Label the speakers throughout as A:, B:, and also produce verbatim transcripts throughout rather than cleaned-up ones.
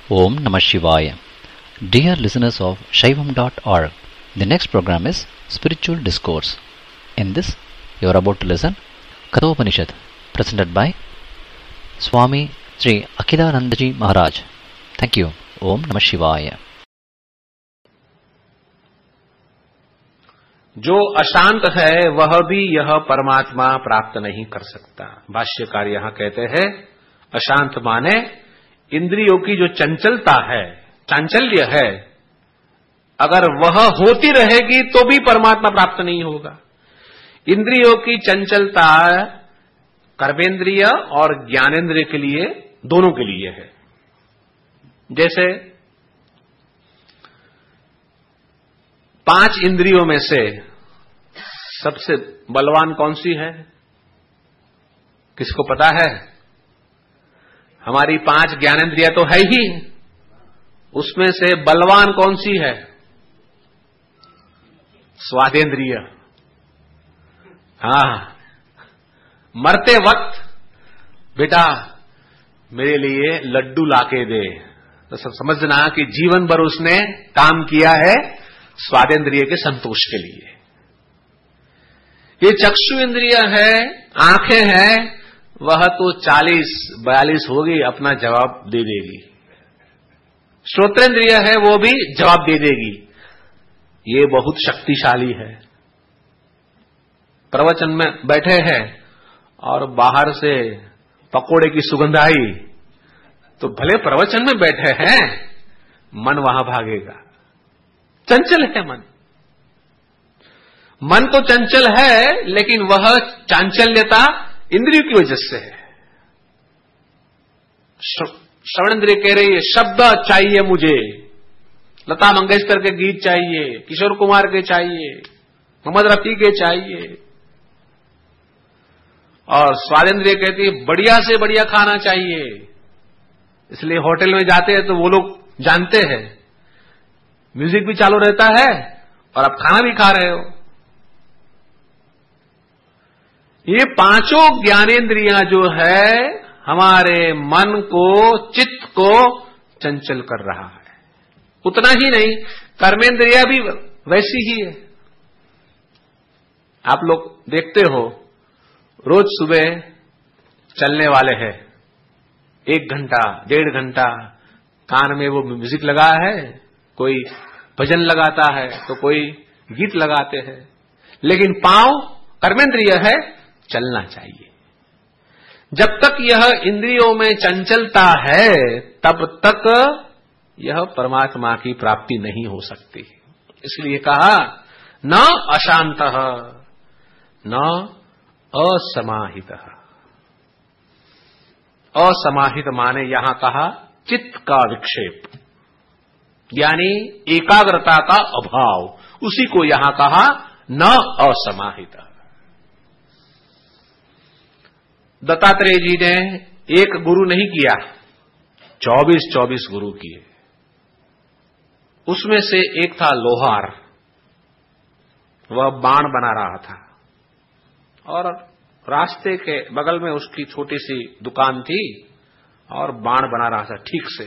A: Om Namah Shivaya. Dear listeners of Shaivam dot org, the next program is Spiritual Discourse. In this, you are about to listen Kathopanishad, presented by Swami Sri Akhilanandaji Maharaj. Thank you. Om Namah Shivaya.
B: जो अशांत है वह भी यह परमात्मा प्राप्त नहीं कर सकता। भाष्यकार यहां कहते हैं अशांत माने इंद्रियों की जो चंचलता है, चांचल्य है, अगर वह होती रहेगी तो भी परमात्मा प्राप्त नहीं होगा। इंद्रियों की चंचलता कर्मेंद्रिय और ज्ञानेंद्रिय के लिए, दोनों के लिए है। जैसे पांच इंद्रियों में से सबसे बलवान कौन सी है? किसको पता है? हमारी पांच ज्ञानेंद्रियां तो है ही, उसमें से बलवान कौन सी है? स्वादेंद्रिय। हाँ, मरते वक्त बेटा मेरे लिए लड्डू लाके दे, तो सब समझना कि जीवन भर उसने काम किया है स्वादेंद्रिय के संतोष के लिए। ये चक्षु इंद्रिय है, आंखें हैं, वह तो चालीस बयालीस होगी, अपना जवाब दे देगी। श्रोत्रेंद्रिय है, वो भी जवाब दे देगी। ये बहुत शक्तिशाली है। प्रवचन में बैठे हैं और बाहर से पकोड़े की सुगंध आई तो भले प्रवचन में बैठे हैं, मन वहां भागेगा। चंचल है मन। मन तो चंचल है, लेकिन वह चांचल्यता इंद्रियों की वजह से है। श्रवण इंद्रिय कह रही है शब्द चाहिए मुझे, लता मंगेशकर के गीत चाहिए, किशोर कुमार के चाहिए, मोहम्मद रफी के चाहिए। और स्वादेंद्रिय कहती है बढ़िया से बढ़िया खाना चाहिए। इसलिए होटल में जाते हैं तो वो लोग जानते हैं म्यूजिक भी चालू रहता है और आप खाना भी खा रहे हो। ये पांचों ज्ञानेंद्रियां जो है हमारे मन को, चित्त को चंचल कर रहा है। उतना ही नहीं, कर्मेंद्रिया भी वैसी ही है। आप लोग देखते हो रोज सुबह चलने वाले हैं, एक घंटा डेढ़ घंटा कान में वो म्यूजिक लगा है, कोई भजन लगाता है तो कोई गीत लगाते हैं, लेकिन पांव कर्मेंद्रिय है, चलना चाहिए। जब तक यह इंद्रियों में चंचलता है तब तक यह परमात्मा की प्राप्ति नहीं हो सकती। इसलिए कहा न अशांतः न असमाहितः। असमाहित माने यहां कहा चित्त का विक्षेप, यानी एकाग्रता का अभाव, उसी को यहां कहा न असमाहित। दत्तात्रेय जी ने एक गुरु नहीं किया, चौबीस चौबीस गुरु किए। उसमें से एक था लोहार, वह बाण बना रहा था और रास्ते के बगल में उसकी छोटी सी दुकान थी और बाण बना रहा था ठीक से।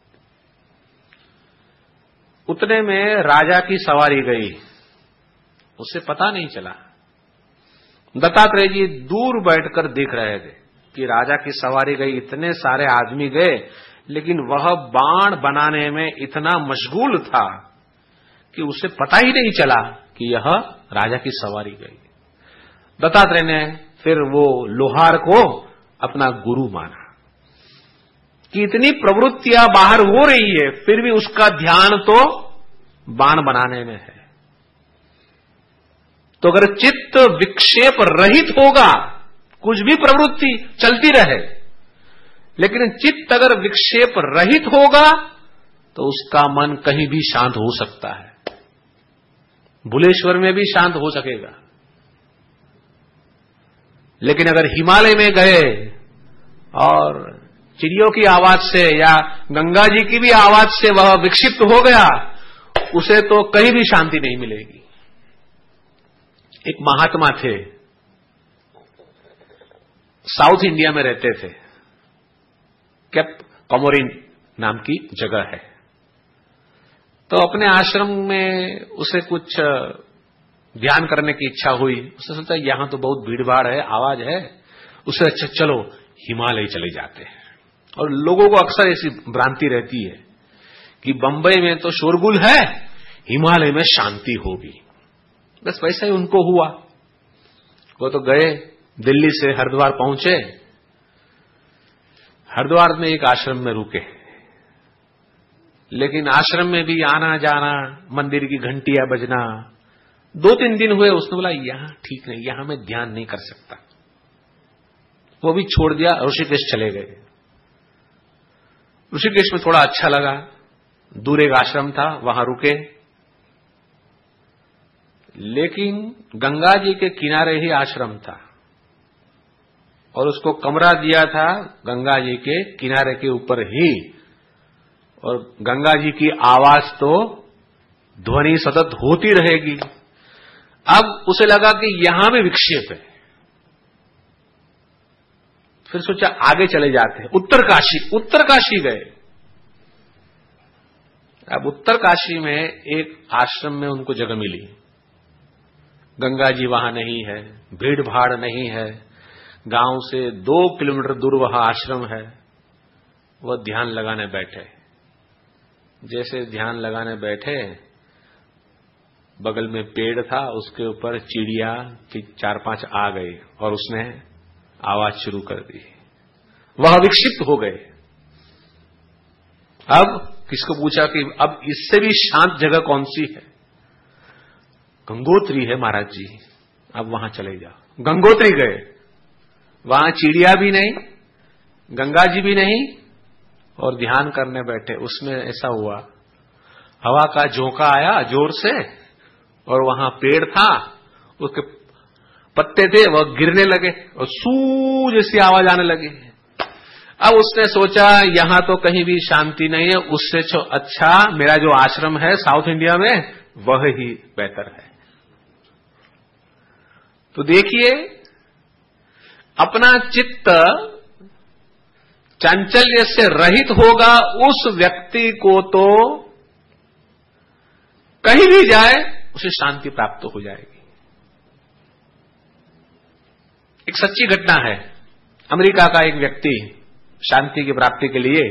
B: उतने में राजा की सवारी गई, उसे पता नहीं चला। दत्तात्रेय जी दूर बैठकर देख रहे थे कि राजा की सवारी गई, इतने सारे आदमी गए, लेकिन वह बाण बनाने में इतना मशगूल था कि उसे पता ही नहीं चला कि यह राजा की सवारी गई। दत्तात्रेय ने फिर वो लोहार को अपना गुरु माना कि इतनी प्रवृत्तियां बाहर हो रही है, फिर भी उसका ध्यान तो बाण बनाने में है। तो अगर चित्त विक्षेप रहित होगा, कुछ भी प्रवृत्ति चलती रहे, लेकिन चित्त अगर विक्षेप रहित होगा तो उसका मन कहीं भी शांत हो सकता है। भुलेश्वर में भी शांत हो सकेगा, लेकिन अगर हिमालय में गए और चिड़ियों की आवाज से या गंगा जी की भी आवाज से वह विक्षिप्त हो गया, उसे तो कहीं भी शांति नहीं मिलेगी। एक महात्मा थे, साउथ इंडिया में रहते थे, कैप कमोरिन नाम की जगह है। तो अपने आश्रम में उसे कुछ ध्यान करने की इच्छा हुई। उसने सोचा यहां तो बहुत भीड़ भाड़ है, आवाज है, उससे अच्छा चलो हिमालय चले जाते हैं। और लोगों को अक्सर ऐसी भ्रांति रहती है कि बंबई में तो शोरगुल है, हिमालय में शांति होगी। बस वैसा ही उनको हुआ। वो तो गए, दिल्ली से हरिद्वार पहुंचे, हरिद्वार में एक आश्रम में रुके, लेकिन आश्रम में भी आना जाना, मंदिर की घंटियां बजना, दो तीन दिन हुए। उसने बोला यहां ठीक नहीं, यहां मैं ध्यान नहीं कर सकता। वो भी छोड़ दिया, ऋषिकेश चले गए। ऋषिकेश में थोड़ा अच्छा लगा, दूर एक आश्रम था, वहां रुके, लेकिन गंगा जी के किनारे ही आश्रम था और उसको कमरा दिया था गंगा जी के किनारे के ऊपर ही। और गंगा जी की आवाज तो ध्वनि सतत होती रहेगी। अब उसे लगा कि यहां भी विक्षेप है। फिर सोचा आगे चले जाते हैं, उत्तरकाशी। उत्तरकाशी गए। अब उत्तरकाशी में एक आश्रम में उनको जगह मिली। गंगा जी वहां नहीं है, भीड़ भाड़ नहीं है, गांव से दो किलोमीटर दूर वहां आश्रम है। वह ध्यान लगाने बैठे। जैसे ध्यान लगाने बैठे, बगल में पेड़ था, उसके ऊपर चिड़िया की चार पांच आ गई और उसने आवाज शुरू कर दी। वह विक्षिप्त हो गए। अब किसको पूछा कि अब इससे भी शांत जगह कौन सी है? गंगोत्री है महाराज जी, अब वहां चले जाओ। गंगोत्री गए, वहां चिड़िया भी नहीं, गंगा जी भी नहीं, और ध्यान करने बैठे। उसमें ऐसा हुआ, हवा का झोंका आया जोर से और वहां पेड़ था, उसके पत्ते थे, वह गिरने लगे और सू जैसी आवाज आने लगी। अब उसने सोचा यहां तो कहीं भी शांति नहीं है, उससे अच्छा मेरा जो आश्रम है साउथ इंडिया में वह ही बेहतर है। तो देखिए, अपना चित्त चांचल्य से रहित होगा, उस व्यक्ति को तो कहीं भी जाए उसे शांति प्राप्त हो जाएगी। एक सच्ची घटना है। अमेरिका का एक व्यक्ति शांति की प्राप्ति के लिए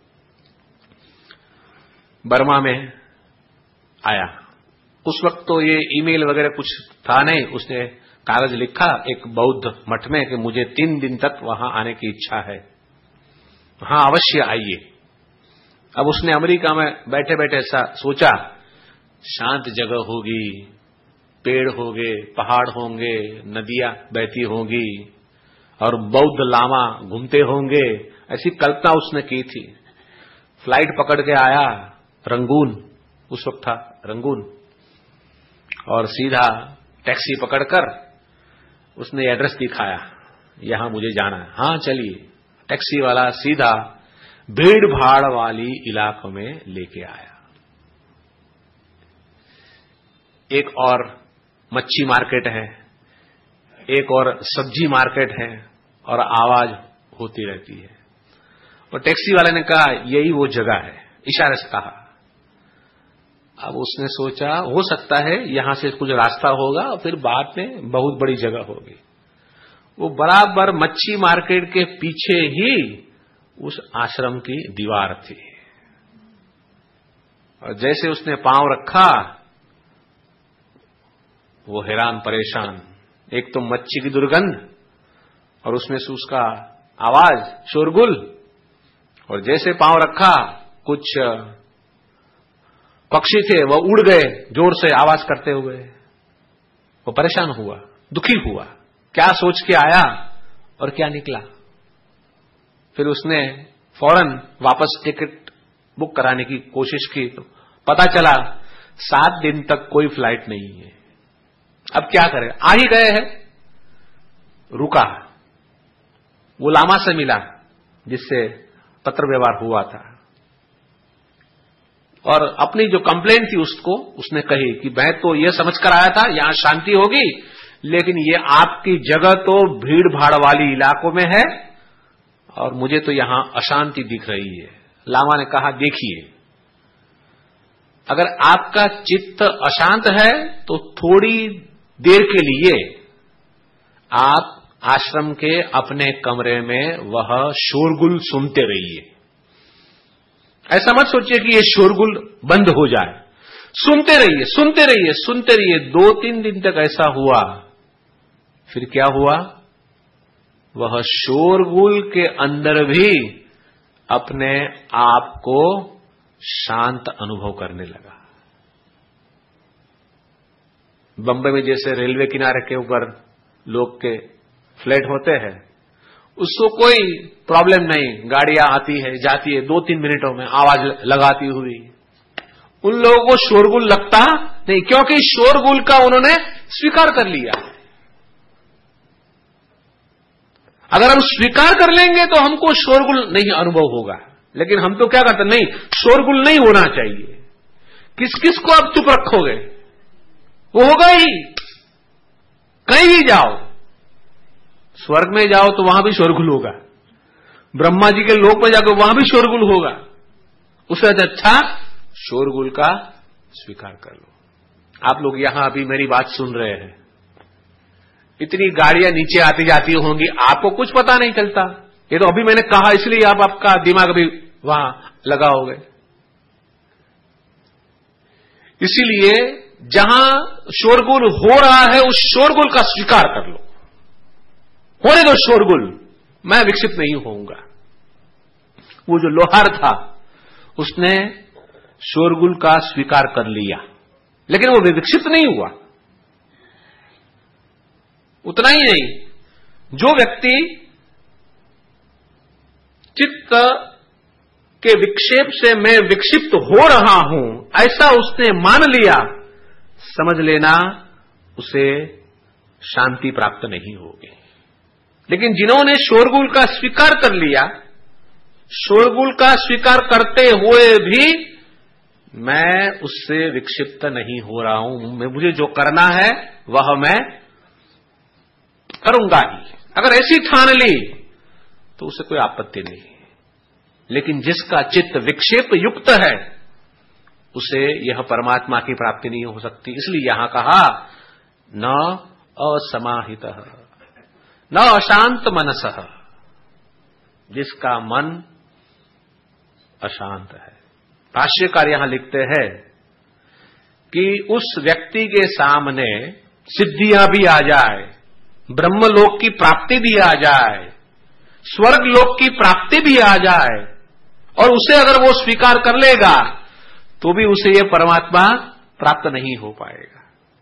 B: बर्मा में आया। उस वक्त तो ये ईमेल वगैरह कुछ था नहीं। उसने कागज लिखा एक बौद्ध मठ में कि मुझे तीन दिन तक वहां आने की इच्छा है, हां अवश्य आइए। अब उसने अमेरिका में बैठे बैठे ऐसा सोचा, शांत जगह होगी, पेड़ होंगे, पहाड़ होंगे, नदियां बहती होंगी और बौद्ध लामा घूमते होंगे, ऐसी कल्पना उसने की थी। फ्लाइट पकड़ के आया रंगून, उस वक्त था रंगून, और सीधा टैक्सी पकड़कर उसने एड्रेस दिखाया, यहां मुझे जाना है। हां चलिए। टैक्सी वाला सीधा भीड़ भाड़ वाली इलाकों में लेके आया। एक और मच्छी मार्केट है, एक और सब्जी मार्केट है, और आवाज होती रहती है। और टैक्सी वाले ने कहा यही वो जगह है, इशारे से कहा। अब उसने सोचा हो सकता है यहां से कुछ रास्ता होगा, फिर बाद में बहुत बड़ी जगह होगी। वो बराबर मच्छी मार्केट के पीछे ही उस आश्रम की दीवार थी। और जैसे उसने पांव रखा, वो हैरान परेशान। एक तो मच्छी की दुर्गंध और उसमें से उसका आवाज, शोरगुल, और जैसे पांव रखा कुछ पक्षी थे वह उड़ गए जोर से आवाज करते हुए। वो परेशान हुआ, दुखी हुआ, क्या सोच के आया और क्या निकला। फिर उसने फौरन वापस टिकट बुक कराने की कोशिश की, तो पता चला सात दिन तक कोई फ्लाइट नहीं है। अब क्या करे, आ ही गए हैं। रुका, वो लामा से मिला जिससे पत्र व्यवहार हुआ था, और अपनी जो कंप्लेंट थी उसको उसने कही कि मैं तो ये समझकर आया था यहां शांति होगी, लेकिन ये आपकी जगह तो भीड़ भाड़ वाली इलाकों में है और मुझे तो यहां अशांति दिख रही है। लामा ने कहा, देखिए, अगर आपका चित्त अशांत है तो थोड़ी देर के लिए आप आश्रम के अपने कमरे में वह शोरगुल सुनते रहिए। ऐसा मत सोचिए कि ये शोरगुल बंद हो जाए, सुनते रहिए सुनते रहिए सुनते रहिए। दो तीन दिन तक ऐसा हुआ। फिर क्या हुआ? वह शोरगुल के अंदर भी अपने आप को शांत अनुभव करने लगा। बंबई में जैसे रेलवे किनारे के ऊपर लोग के फ्लैट होते हैं, उसको कोई प्रॉब्लम नहीं, गाड़ियां आती है जाती है दो तीन मिनटों में आवाज लगाती हुई। उन लोगों को शोरगुल लगता नहीं, क्योंकि शोरगुल का उन्होंने स्वीकार कर लिया। अगर हम स्वीकार कर लेंगे तो हमको शोरगुल नहीं अनुभव होगा, लेकिन हम तो क्या करते, नहीं, शोरगुल नहीं होना चाहिए। किस किस को आप चुप रखोगे? वो होगा ही। कहीं भी जाओ, स्वर्ग में जाओ तो वहां भी शोरगुल होगा, ब्रह्मा जी के लोक में जाकर वहां भी शोरगुल होगा। उससे अच्छा शोरगुल का स्वीकार कर लो। आप लोग यहां अभी मेरी बात सुन रहे हैं, इतनी गाड़ियां नीचे आती जाती होंगी, आपको कुछ पता नहीं चलता। ये तो अभी मैंने कहा इसलिए आप आपका दिमाग अभी वहां लगाओगे। इसीलिए जहां शोरगुल हो रहा है उस शोरगुल का स्वीकार कर लो। होने दो शोरगुल, मैं विक्षिप्त नहीं होऊंगा। वो जो लोहार था उसने शोरगुल का स्वीकार कर लिया, लेकिन वो विक्षिप्त नहीं हुआ। उतना ही नहीं, जो व्यक्ति चित्त के विक्षेप से मैं विक्षिप्त हो रहा हूं ऐसा उसने मान लिया, समझ लेना उसे शांति प्राप्त नहीं होगी। लेकिन जिन्होंने शोरगुल का स्वीकार कर लिया, शोरगुल का स्वीकार करते हुए भी मैं उससे विक्षिप्त नहीं हो रहा हूं, मैं मुझे जो करना है वह मैं करूंगा ही, अगर ऐसी ठान ली तो उसे कोई आपत्ति नहीं। लेकिन जिसका चित्त विक्षेप युक्त है उसे यह परमात्मा की प्राप्ति नहीं हो सकती। इसलिए यहां कहा न असमाहितः न अशांत मनसः, जिसका मन अशांत है। भाष्यकार यहां लिखते हैं कि उस व्यक्ति के सामने सिद्धियां भी आ जाए, ब्रह्मलोक की प्राप्ति भी आ जाए, स्वर्ग लोक की प्राप्ति भी आ जाए, और उसे अगर वो स्वीकार कर लेगा तो भी उसे ये परमात्मा प्राप्त नहीं हो पाएगा।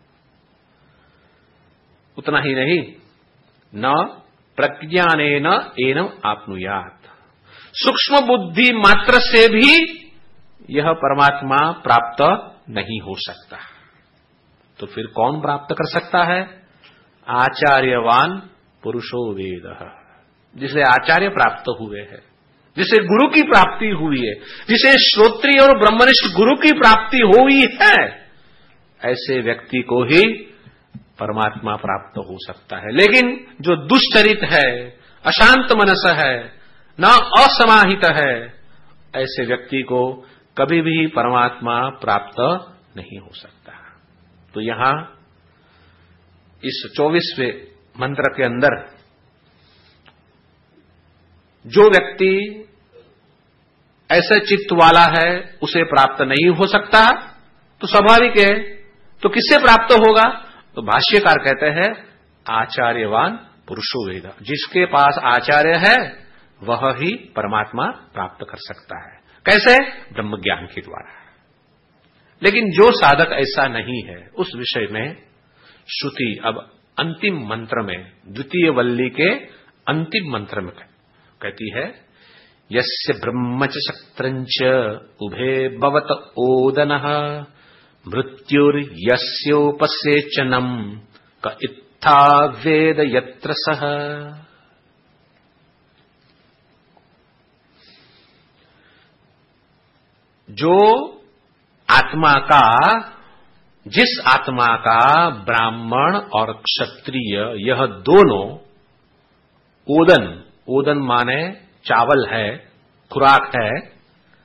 B: उतना ही नहीं, न प्रज्ञानेन एनम आपनुयात, सूक्ष्म बुद्धि मात्र से भी यह परमात्मा प्राप्त नहीं हो सकता। तो फिर कौन प्राप्त कर सकता है? आचार्यवान पुरुषो वेदः, जिसे आचार्य प्राप्त हुए हैं, जिसे गुरु की प्राप्ति हुई है, जिसे श्रोत्रिय और ब्रह्मनिष्ठ गुरु की प्राप्ति हुई है, ऐसे व्यक्ति को ही परमात्मा प्राप्त हो सकता है। लेकिन जो दुष्चरित है, अशांत मनस है, न असमाहित है, ऐसे व्यक्ति को कभी भी परमात्मा प्राप्त नहीं हो सकता। तो यहां इस चौबीसवें मंत्र के अंदर जो व्यक्ति ऐसा चित्त वाला है उसे प्राप्त नहीं हो सकता, तो स्वाभाविक है, तो किससे प्राप्त होगा? तो भाष्यकार कहते हैं आचार्यवान पुरुषो वेद, जिसके पास आचार्य है वह ही परमात्मा प्राप्त कर सकता है। कैसे? ब्रह्म ज्ञान के द्वारा। लेकिन जो साधक ऐसा नहीं है, उस विषय में श्रुति अब अंतिम मंत्र में, द्वितीय वल्ली के अंतिम मंत्र में कहती है, यस्य ब्रह्म च शक्त्रञ्च उभे भवत ओदनः मृत्युर्यस्योपसेचनम् क इत्था वेद यत्र सः। जो आत्मा का, जिस आत्मा का ब्राह्मण और क्षत्रिय यह दोनों ओदन, ओदन माने चावल है, खुराक है,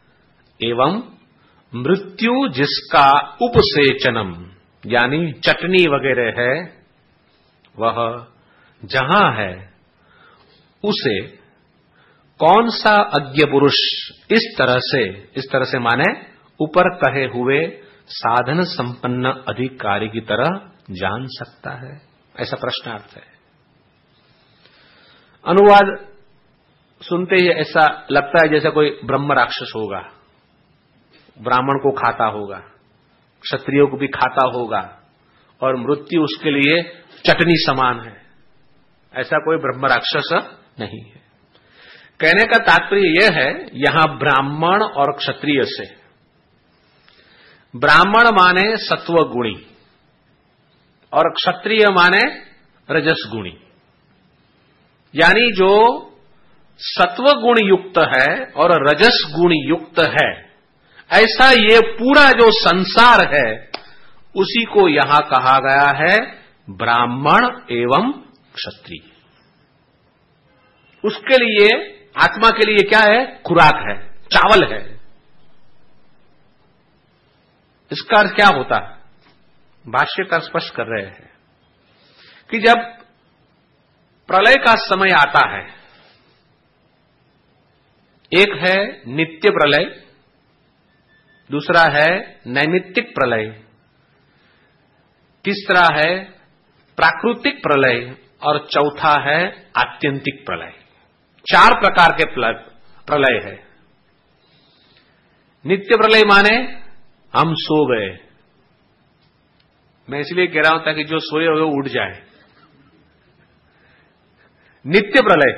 B: एवं मृत्यु जिसका उपसेचनम यानी चटनी वगैरह है वह जहां है उसे कौन सा अज्ञ पुरुष इस तरह से इस तरह से माने ऊपर कहे हुए साधन संपन्न अधिकारी की तरह जान सकता है, ऐसा प्रश्नार्थ है। अनुवाद सुनते ही ऐसा लगता है जैसे कोई ब्रह्म राक्षस होगा, ब्राह्मण को खाता होगा, क्षत्रियों को भी खाता होगा और मृत्यु उसके लिए चटनी समान है। ऐसा कोई ब्रह्म राक्षस नहीं है। कहने का तात्पर्य यह है, यहां ब्राह्मण और क्षत्रिय से, ब्राह्मण माने सत्व गुणी और क्षत्रिय माने रजस गुणी, यानी जो सत्व गुण युक्त है और रजस गुण युक्त है, ऐसा ये पूरा जो संसार है उसी को यहां कहा गया है ब्राह्मण एवं क्षत्रिय। उसके लिए आत्मा के लिए क्या है? खुराक है, चावल है। इसका अर्थ क्या होता है? भाष्यकार स्पष्ट कर रहे हैं कि जब प्रलय का समय आता है, एक है नित्य प्रलय, दूसरा है नैमित्तिक प्रलय, तीसरा है प्राकृतिक प्रलय और चौथा है आत्यंतिक प्रलय। चार प्रकार के प्रलय है। नित्य प्रलय माने हम सो गए, मैं इसलिए कह रहा हूं ताकि जो सोए हुए उठ जाए। नित्य प्रलय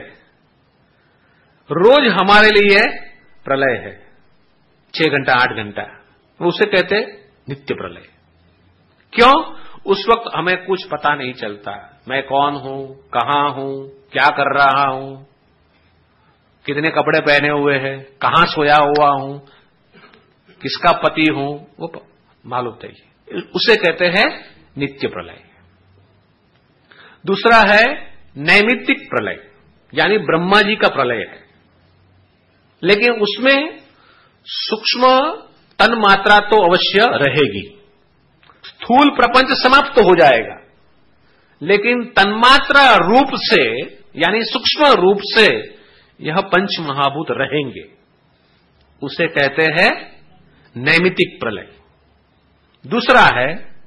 B: रोज हमारे लिए प्रलय है, छह घंटा आठ घंटा, उसे कहते नित्य प्रलय। क्यों? उस वक्त हमें कुछ पता नहीं चलता, मैं कौन हूं, कहां हूं, क्या कर रहा हूं, कितने कपड़े पहने हुए हैं, कहां सोया हुआ हूं, किसका पति हूं, वो मालूम नहीं। उसे कहते हैं नित्य प्रलय। दूसरा है नैमित्तिक प्रलय, यानी ब्रह्मा जी का प्रलय है, लेकिन उसमें सूक्ष्म तन मात्रा तो अवश्य रहेगी। स्थूल प्रपंच समाप्त तो हो जाएगा, लेकिन तन्मात्रा रूप से यानी सूक्ष्म रूप से यह पंच महाभूत रहेंगे। उसे कहते हैं नैमित्तिक प्रलय। दूसरा है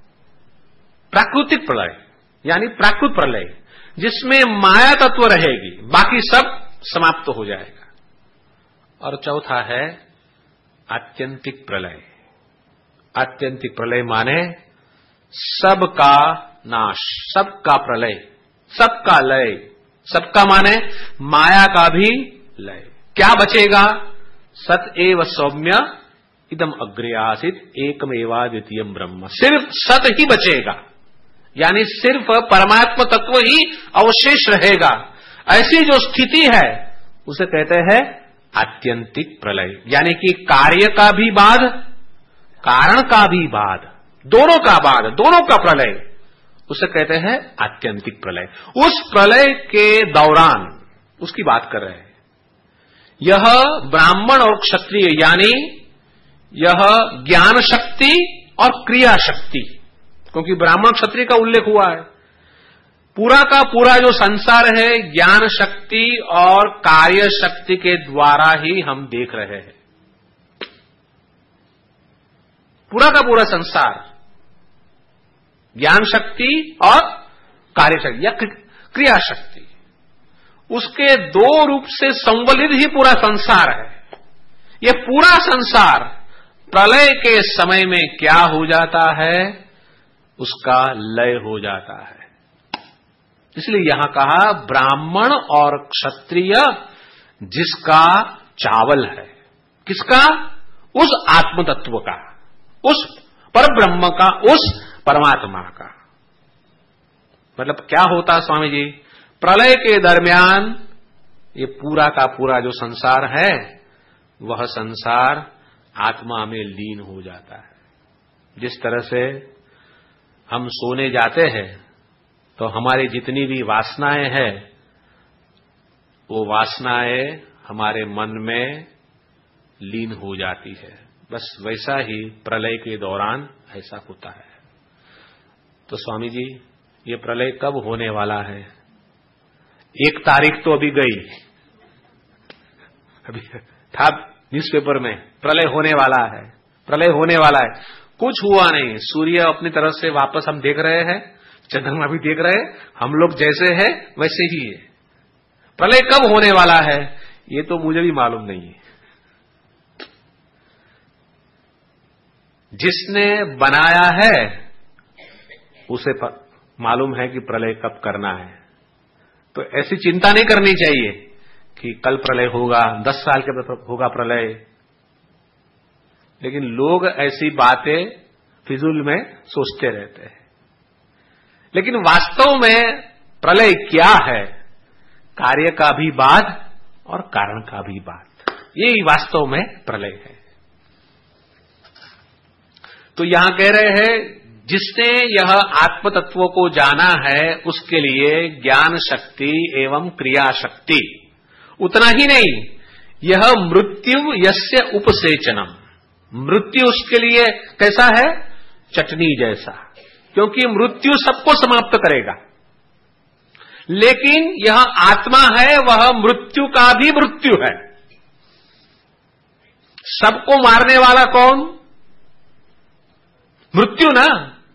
B: प्राकृतिक प्रलय, यानी प्राकृत प्रलय, जिसमें माया तत्व रहेगी, बाकी सब समाप्त हो जाएगा। और चौथा है आत्यंतिक प्रलय। आत्यंतिक प्रलय माने सबका नाश, सबका प्रलय, सबका लय, सबका माने माया का भी लय। क्या बचेगा? सत एव सौम्य इदम अग्रे आसित एकमेवा द्वितीयम ब्रह्म। सिर्फ सत ही बचेगा, यानी सिर्फ परमात्मा तत्व ही अवशेष रहेगा। ऐसी जो स्थिति है उसे कहते हैं आत्यंतिक प्रलय, यानी कि कार्य का भी बाद, कारण का भी बाद, दोनों का बाद, दोनों का प्रलय, उसे कहते हैं आत्यंतिक प्रलय। उस प्रलय के दौरान उसकी बात कर रहे हैं। यह ब्राह्मण और क्षत्रिय, यानी यह ज्ञान शक्ति और क्रिया शक्ति, क्योंकि ब्राह्मण क्षत्रिय का उल्लेख हुआ है, पूरा का पूरा जो संसार है ज्ञान शक्ति और कार्य शक्ति के द्वारा ही हम देख रहे हैं। पूरा का पूरा संसार ज्ञान शक्ति और कार्य शक्ति या क्रिया शक्ति, उसके दो रूप से संवलित ही पूरा संसार है। यह पूरा संसार प्रलय के समय में क्या हो जाता है? उसका लय हो जाता है। इसलिए यहां कहा ब्राह्मण और क्षत्रिय जिसका चावल है। किसका? उस आत्म तत्व का, उस परब्रह्म का, उस परमात्मा का। मतलब क्या होता स्वामी जी? प्रलय के दरमियान ये पूरा का पूरा जो संसार है वह संसार आत्मा में लीन हो जाता है। जिस तरह से हम सोने जाते हैं तो हमारी जितनी भी वासनाएं हैं वो वासनाएं हमारे मन में लीन हो जाती है। बस वैसा ही प्रलय के दौरान ऐसा होता है। तो स्वामी जी, ये प्रलय कब होने वाला है? एक तारीख तो अभी गई, अभी था न्यूज़पेपर में, प्रलय होने वाला है, प्रलय होने वाला है। कुछ हुआ नहीं, सूर्य अपनी तरफ से वापस हम देख रहे हैं, चंद्रमा भी देख रहे हैं, हम लोग जैसे हैं वैसे ही है। प्रलय कब होने वाला है ये तो मुझे भी मालूम नहीं है। जिसने बनाया है उसे मालूम है कि प्रलय कब करना है। तो ऐसी चिंता नहीं करनी चाहिए कि कल प्रलय होगा, दस साल के बाद होगा प्रलय। लेकिन लोग ऐसी बातें फिजूल में सोचते रहते हैं। लेकिन वास्तव में प्रलय क्या है? कार्य का भी बाद और कारण का भी बाद, यही वास्तव में प्रलय है। तो यहां कह रहे हैं, जिसने यह आत्म तत्व को जाना है उसके लिए ज्ञान शक्ति एवं क्रिया शक्ति। उतना ही नहीं, यह मृत्यु यस्य उपसेचनम, मृत्यु उसके लिए कैसा है? चटनी जैसा, क्योंकि मृत्यु सबको समाप्त करेगा। लेकिन यह आत्मा है, वह मृत्यु का भी मृत्यु है। सबको मारने वाला कौन? मृत्यु ना।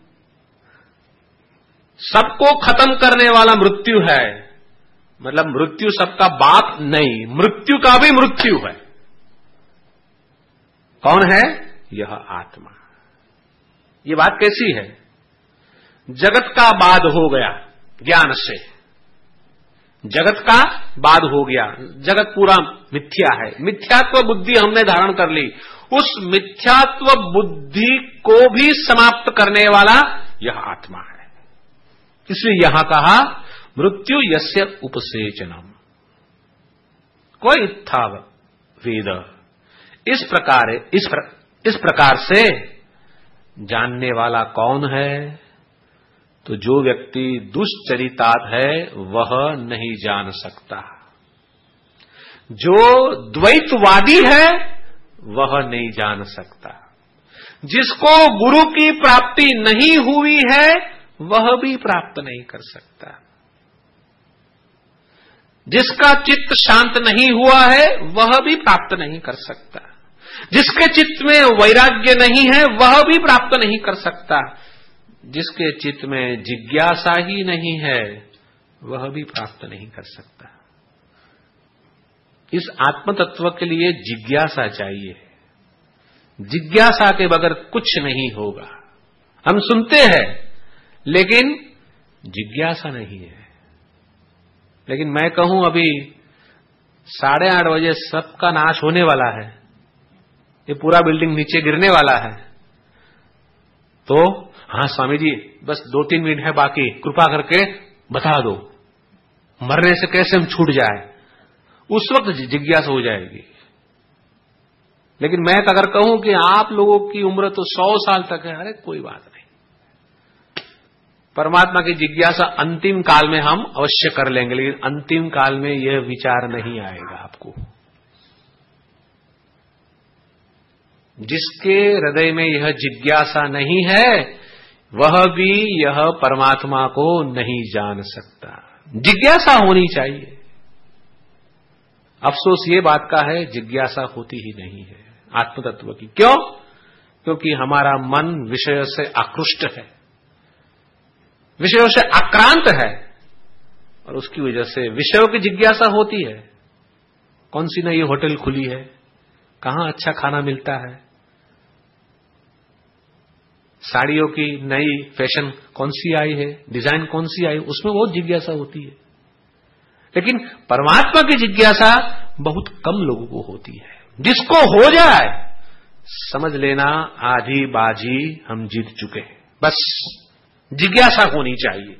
B: सबको खत्म करने वाला मृत्यु है। मतलब मृत्यु सबका बाप नहीं, मृत्यु का भी मृत्यु है। कौन है? यह आत्मा। ये बात कैसी है? जगत का बाद हो गया ज्ञान से, जगत का बाद हो गया, जगत पूरा मिथ्या है, मिथ्यात्व बुद्धि हमने धारण कर ली। उस मिथ्यात्व बुद्धि को भी समाप्त करने वाला यह आत्मा है। इसलिए यहां कहा मृत्यु यस्य उपसेचनम। कोई था वेद। इस प्रकार इस, प्र, इस प्रकार से जानने वाला कौन है? तो जो व्यक्ति दुश्चरितार्थ है वह नहीं जान सकता। जो द्वैतवादी है वह नहीं जान सकता। जिसको गुरु की प्राप्ति नहीं हुई है वह भी प्राप्त नहीं कर सकता। जिसका चित्त शांत नहीं हुआ है वह भी प्राप्त नहीं कर सकता। जिसके चित्त में वैराग्य नहीं है वह भी प्राप्त नहीं कर सकता। जिसके चित्त में जिज्ञासा ही नहीं है वह भी प्राप्त नहीं कर सकता। इस आत्म तत्व के लिए जिज्ञासा चाहिए। जिज्ञासा के बगैर कुछ नहीं होगा। हम सुनते हैं लेकिन जिज्ञासा नहीं है। लेकिन मैं कहूं अभी साढ़े आठ बजे सबका नाश होने वाला है, ये पूरा बिल्डिंग नीचे गिरने वाला है, तो हाँ स्वामी जी बस दो तीन मिनट है बाकी, कृपा करके बता दो मरने से कैसे हम छूट जाए, उस वक्त जिज्ञासा हो जाएगी। लेकिन मैं अगर कहूं कि आप लोगों की उम्र तो सौ साल तक है, अरे कोई बात नहीं, परमात्मा की जिज्ञासा अंतिम काल में हम अवश्य कर लेंगे। लेकिन अंतिम काल में यह विचार नहीं आएगा आपको। जिसके हृदय में यह जिज्ञासा नहीं है वह भी यह परमात्मा को नहीं जान सकता। जिज्ञासा होनी चाहिए। अफसोस ये बात का है जिज्ञासा होती ही नहीं है आत्म तत्व की। क्यों? क्योंकि हमारा मन विषय से आकृष्ट है, विषयों से आक्रांत है, और उसकी वजह से विषयों की जिज्ञासा होती है। कौन सी नई होटल खुली है, कहां अच्छा खाना मिलता है, साड़ियों की नई फैशन कौन सी आई है, डिजाइन कौन सी आई, उसमें बहुत जिज्ञासा होती है। लेकिन परमात्मा की जिज्ञासा बहुत कम लोगों को होती है। जिसको हो जाए समझ लेना आधी बाजी हम जीत चुके हैं। बस जिज्ञासा होनी चाहिए।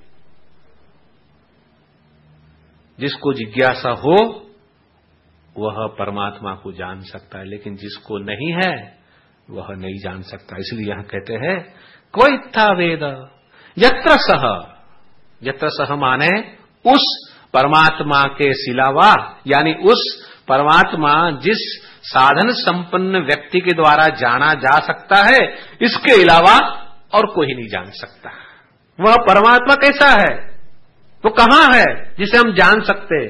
B: जिसको जिज्ञासा हो वह परमात्मा को जान सकता है, लेकिन जिसको नहीं है वह नहीं जान सकता। इसलिए यहां कहते हैं कोई था वेद यत्र सह, यत्र सह माने उस परमात्मा के सिलावा, यानी उस परमात्मा जिस साधन संपन्न व्यक्ति व्यक्ति के द्वारा जाना जा सकता है, इसके अलावा और कोई नहीं जान सकता। वह परमात्मा कैसा है, वो कहां है जिसे हम जान सकते?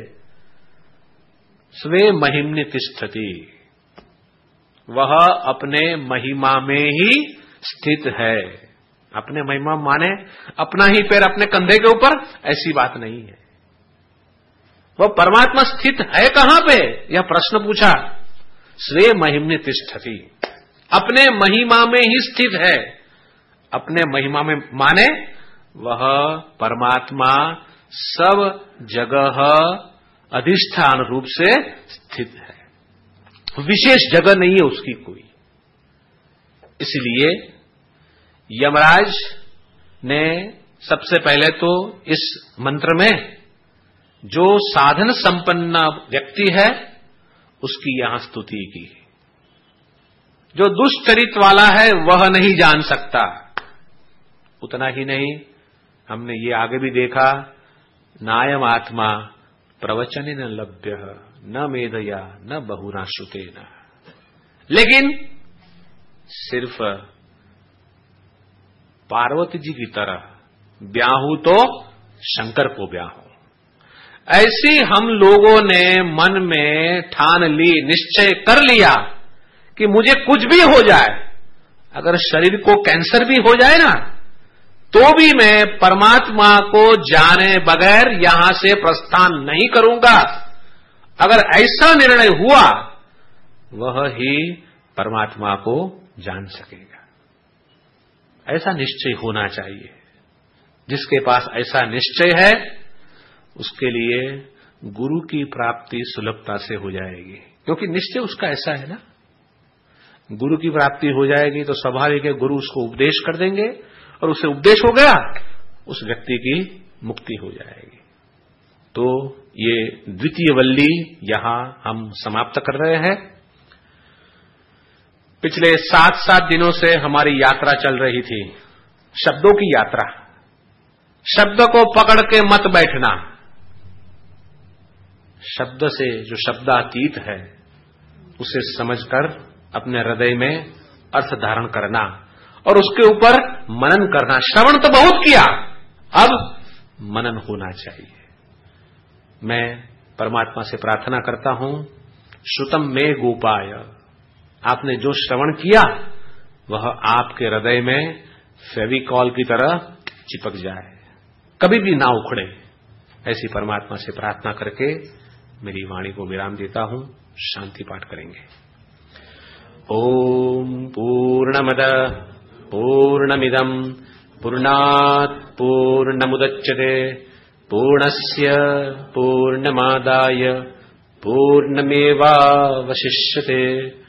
B: स्वे महिम्नि तिष्ठति, वह अपने महिमा में ही स्थित है। अपने महिमा माने अपना ही पैर अपने कंधे के ऊपर, ऐसी बात नहीं है। वह परमात्मा स्थित है कहां पे, यह प्रश्न पूछा। स्वे महिम्नि तिष्ठति, अपने महिमा में ही स्थित है। अपने महिमा में माने वह परमात्मा सब जगह अधिष्ठान रूप से स्थित है, विशेष जगह नहीं है उसकी कोई। इसलिए यमराज ने सबसे पहले तो इस मंत्र में जो साधन संपन्न व्यक्ति है उसकी यहां स्तुति की। जो दुष्चरित वाला है वह नहीं जान सकता। उतना ही नहीं, हमने ये आगे भी देखा, नायम आत्मा प्रवचन न लभ्य न मेधया न बहुना श्रुतेन। लेकिन सिर्फ पार्वती जी की तरह ब्याहू तो शंकर को ब्याहू, ऐसी हम लोगों ने मन में ठान ली, निश्चय कर लिया कि मुझे कुछ भी हो जाए, अगर शरीर को कैंसर भी हो जाए ना, तो भी मैं परमात्मा को जाने बगैर यहां से प्रस्थान नहीं करूंगा। अगर ऐसा निर्णय हुआ, वह ही परमात्मा को जान सकेगा। ऐसा निश्चय होना चाहिए। जिसके पास ऐसा निश्चय है उसके लिए गुरु की प्राप्ति सुलभता से हो जाएगी, क्योंकि निश्चय उसका ऐसा है ना। गुरु की प्राप्ति हो जाएगी तो स्वाभाविक है गुरु उसको उपदेश कर देंगे, और उसे उपदेश हो गया, उस व्यक्ति की मुक्ति हो जाएगी। तो ये द्वितीय वल्ली यहां हम समाप्त कर रहे हैं। पिछले सात सात दिनों से हमारी यात्रा चल रही थी, शब्दों की यात्रा। शब्द को पकड़ के मत बैठना, शब्द से जो शब्दातीत है उसे समझकर अपने हृदय में अर्थ धारण करना और उसके ऊपर मनन करना। श्रवण तो बहुत किया, अब मनन होना चाहिए। मैं परमात्मा से प्रार्थना करता हूं, श्रुतम में गोपाय, आपने जो श्रवण किया वह आपके हृदय में फेविकॉल की तरह चिपक जाए, कभी भी ना उखड़े। ऐसी परमात्मा से प्रार्थना करके मेरी वाणी को विराम देता हूं। शांति पाठ करेंगे। ओम पूर्णमद पूर्णमिदं पूर्णात् पूर्णमुदच्यते पूर्णस्य पूर्णमादाय पूर्णमेवावशिष्यते।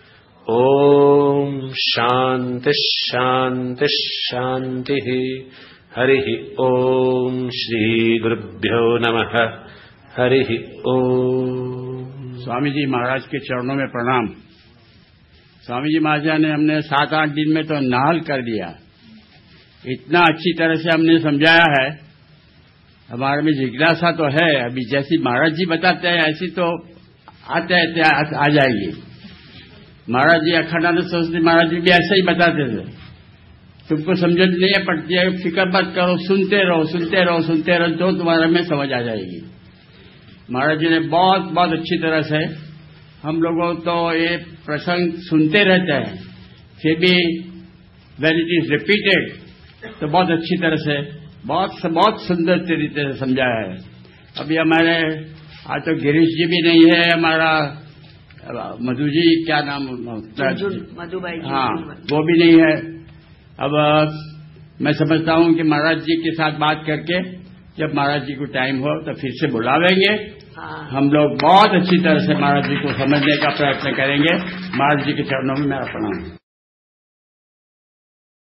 B: ओम शांति शांति शांति। हरि ओम श्री गुरुभ्यो नमः। हरि ओम।
C: स्वामी जी महाराज के चरणों में प्रणाम। स्वामी जी महाराज ने हमने सात आठ दिन में तो नाहल कर दिया, इतना अच्छी तरह से हमने समझाया है। हमारे में जिज्ञासा तो है, अभी जैसी महाराज जी बताते हैं ऐसी तो आते आते आ जाएगी। महाराज जी अखंडानंद सरस्वती महाराज जी भी ऐसा ही बताते थे, तुमको समझ नहीं पड़ती है, फिक्र मत करो, सुनते रहो सुनते रहो सुनते रहो, तो तुम्हारे में समझ आ जाएगी। महाराज जी ने बहुत बहुत अच्छी तरह से हम लोगों तो ये प्रसंग सुनते रहते हैं, फिर भी वेन इट इज रिपीटेड तो बहुत अच्छी तरह से बहुत बहुत सुंदर तरीके से समझाया है। अभी हमारे आज तो गिरीश जी भी नहीं है, हमारा मधु जी, क्या नाम,
D: मधुबाई जी,
C: हाँ वो भी नहीं है। अब मैं समझता हूं कि महाराज जी के साथ बात करके जब महाराज जी को टाइम हो तो फिर से बुलावेंगे।
D: हाँ।
C: हम लोग बहुत अच्छी तरह से महाराज जी को समझने का प्रयत्न करेंगे। महाराज जी के चरणों में मेरा प्रणाम।